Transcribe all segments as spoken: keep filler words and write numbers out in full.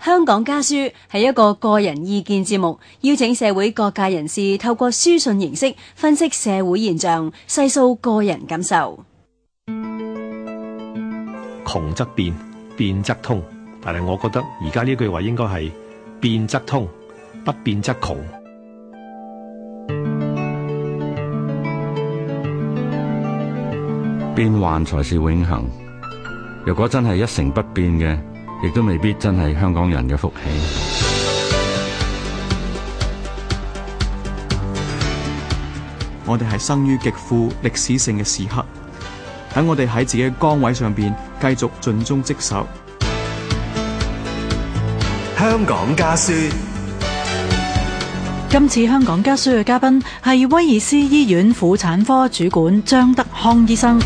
香港家書係一個個人意見節目，邀請社會各界人士透過書信形式分析社會現象，細數個人感受。 窮則變，變則通，但係我覺得而家呢句話應該係變則通，不變則窮。 變幻才是永恆。如果真係一成不變嘅，亦都未必真係香港人嘅福氣。 我哋係生於極富歷史性嘅時刻，等我哋喺自己嘅崗位上邊繼續盡忠職守。 香港家書。 今次香港家書嘅嘉賓係威爾斯醫院婦產科主管張德康醫生。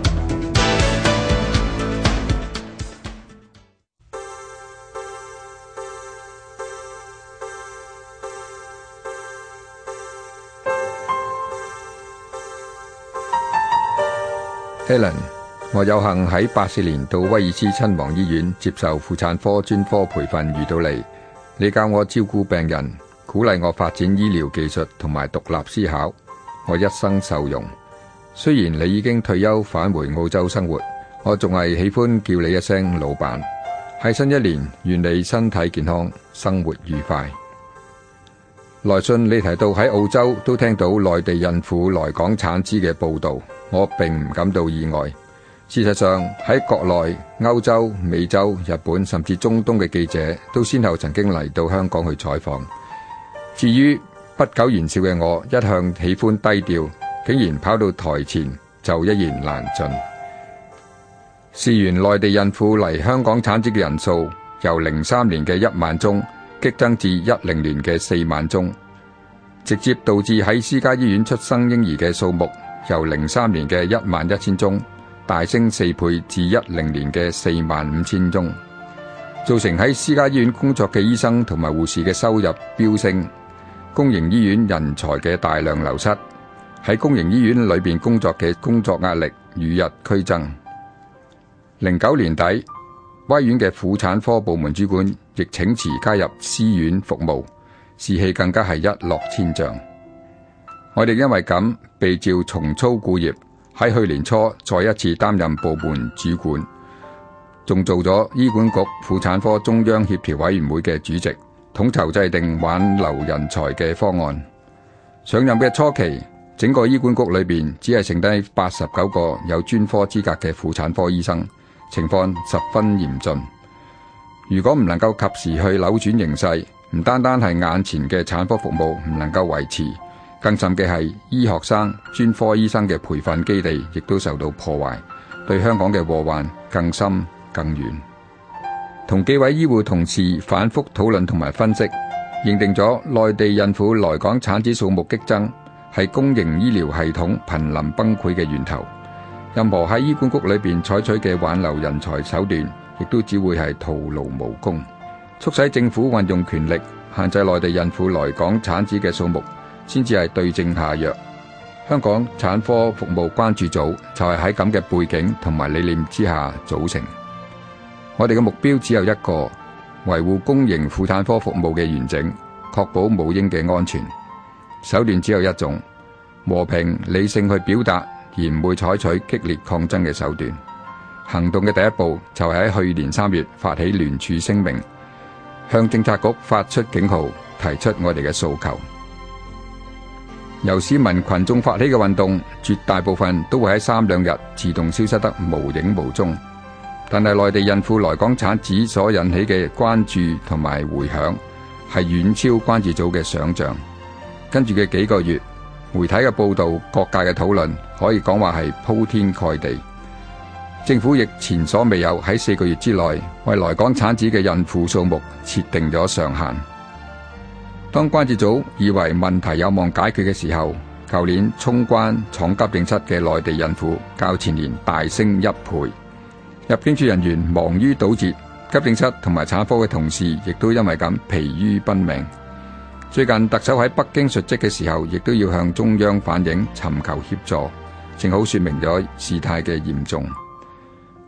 Helen， 我有幸喺八四年到威爾斯親王醫院接受婦產科專科培訓，遇到你。你教我照顧病人，鼓勵我發展醫療技術同埋獨立思考，我一生受用。雖然你已經退休返回澳洲生活，我仲係喜歡叫你一聲老闆。喺新一年，願你身體健康，生活愉快。來信你提到喺澳洲都聽到內地孕婦來港產子嘅報導，我並唔感到意外。事實上，喺國內、歐洲、美洲、日本甚至中東嘅記者都先後曾經嚟到香港去採訪。至於不苟言笑嘅我，一向喜歡低調，竟然跑到台前就一言難盡。事緣內地孕婦嚟香港產子嘅人數由零三年嘅一萬宗激增至一零年嘅四萬宗，直接導致喺私家醫院出生嬰兒嘅數目由零三年嘅一萬一千宗大升四倍至一零年嘅四萬五千宗，造成喺私家醫院工作嘅醫生同埋護士嘅收入飆升，公營醫院人才嘅大量流失，喺公營醫院裏邊工作嘅工作壓力與日俱增。零九年底，威院嘅婦產科部門主管亦請辭加入私院服務，士氣更加係一落千丈。我哋因為咁被召重操故業，喺去年初再一次擔任部門主管，仲做咗醫管局婦產科中央協調委員會嘅主席，統籌制定挽留人才嘅方案。上任嘅初期，整個醫管局裏邊只係剩低八十九個有專科資格嘅婦產科醫生，情況十分嚴峻。如果唔能夠及時去扭轉形勢，唔單單係眼前嘅產科服務唔能夠維持，更甚嘅係醫學生、專科醫生嘅培訓基地亦都受到破壞，對香港嘅禍患更深更遠。同幾位醫護同事反覆討論同埋分析，認定咗內地孕婦來港產子數目激增係公營醫療系統瀕臨崩潰嘅源頭。任何喺醫管局裏邊採取嘅挽留人才手段，亦都只會係徒勞無功。促使政府運用權力限制內地孕婦來港產子嘅數目，先至係對症下藥。香港產科服務關注組就係喺咁嘅背景同埋理念之下組成。我哋嘅目標只有一個，維護公營婦產科服務嘅完整，確保母嬰嘅安全。手段只有一種，和平理性去表達，而唔會採取激烈抗爭嘅手段。行動嘅第一步就係喺去年三月發起聯署聲明，向政策局發出警號，提出我哋嘅訴求。由市民群眾發起嘅運動，絕大部分都會喺三兩日自動消失得無影無蹤。但係內地孕婦來港產子所引起嘅關注同埋回響，係遠超關注組嘅想象。跟住嘅幾個月，媒體嘅報道、各界嘅討論，可以講話係鋪天蓋地。政府亦前所未有喺四個月之內，為來港產子嘅孕婦數目設定咗上限。當關注組以為問題有望解決嘅時候，舊年衝關闖急症室嘅內地孕婦較前年大升一倍。入境處人員忙於堵截，急症室同埋產科嘅同事亦都因為咁疲於奔命。最近特首喺北京述職嘅時候，亦都要向中央反映，尋求協助，正好說明咗事態嘅嚴重。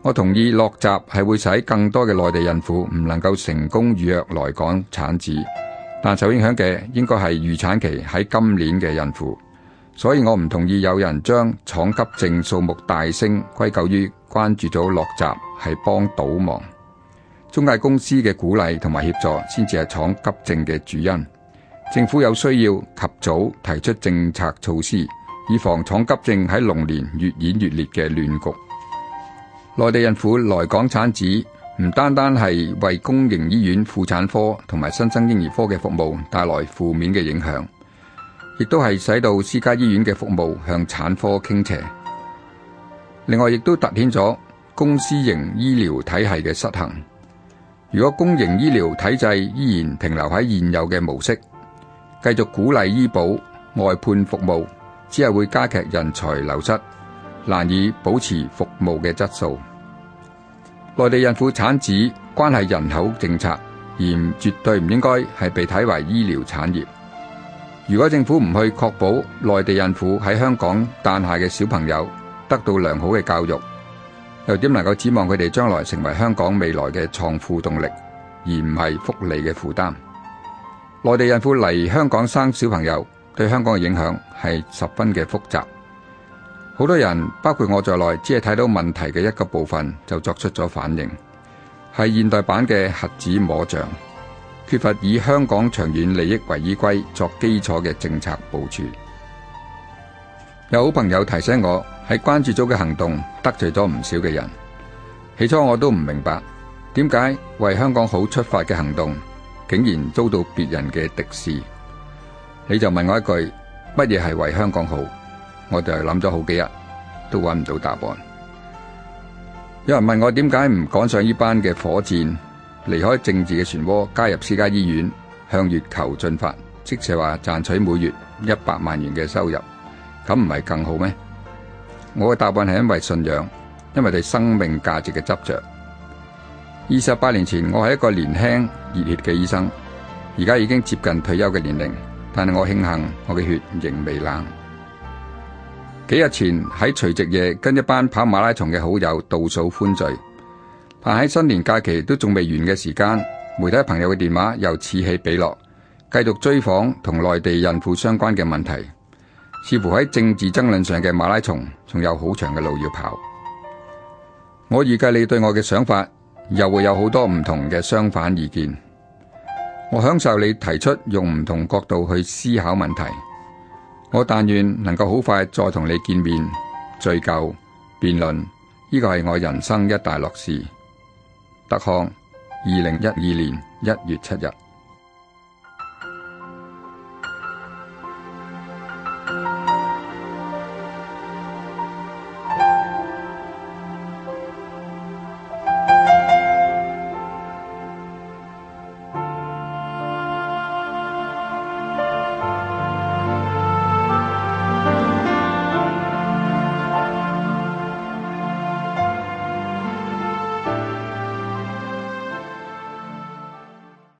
我同意落閘係會使更多嘅內地孕婦唔能夠成功預約來港產子，但受影響嘅應該係預產期喺今年嘅孕婦。所以我唔同意有人將廠急症數目大升歸咎於關注組落閘係幫倒忙。中介公司嘅鼓勵同埋協助先至係廠急症嘅主因。政府有需要及早提出政策措施，以防廠急症喺龍年越演越烈嘅亂局。內地孕婦來港產子唔單單係為公營醫院婦產科同埋新生嬰兒科嘅服務帶來負面嘅影響，亦都係使到私家醫院嘅服務向產科傾斜。另外，亦都凸顯咗公私營醫療體系嘅失衡。如果公營醫療體制依然停留喺現有嘅模式，繼續鼓勵醫保外判服務，只係會加劇人才流失，難以保持服務嘅質素。內地孕婦產子關係人口政策，而絕對唔應該係被睇為醫療產業。如果政府唔去確保內地孕婦喺香港誕下嘅小朋友得到良好嘅教育，又點能夠指望佢哋將來成為香港未來嘅創富動力，而唔係福利嘅負擔？內地孕婦嚟香港生小朋友對香港嘅影響係十分嘅複雜。好多人包括我在內，只係睇到問題嘅一個部分就作出咗反應，係現代版嘅瞎子摸象，缺乏以香港長遠利益為依歸作基礎嘅政策部署。有好朋友提醒我，喺關注組嘅行動得罪咗唔少嘅人。起初我都唔明白，點解為香港好出發嘅行動竟然遭到別人嘅敵視。你就問我一句，乜嘢係為香港好？我就諗咗好幾日，都揾唔到答案。有人問我點解唔趕上呢班嘅火箭，離開政治嘅漩渦，加入私家醫院，向月球進發，即係話賺取每月一百萬元嘅收入，咁唔係更好咩？我嘅答案係因為信仰，因為對生命價值嘅執着。二十八年前，我係一個年輕熱血嘅醫生，而家已經接近退休嘅年齡，但係我慶幸我嘅血仍未冷。幾日前喺除夕夜跟一班跑馬拉松嘅好友倒數歡聚，但喺新年假期都仲未完嘅時間，媒體朋友嘅電話又此起彼落，繼續追訪同內地孕婦相關嘅問題，似乎喺政治爭論上嘅馬拉松仲有好長嘅路要跑。我預計你對我嘅想法又會有好多唔同嘅相反意見。我享受你提出用唔同角度去思考問題。我但願能夠好快再同你見面，敘舊辯論，呢個係我人生一大樂事。德康，二零一二年一月七日。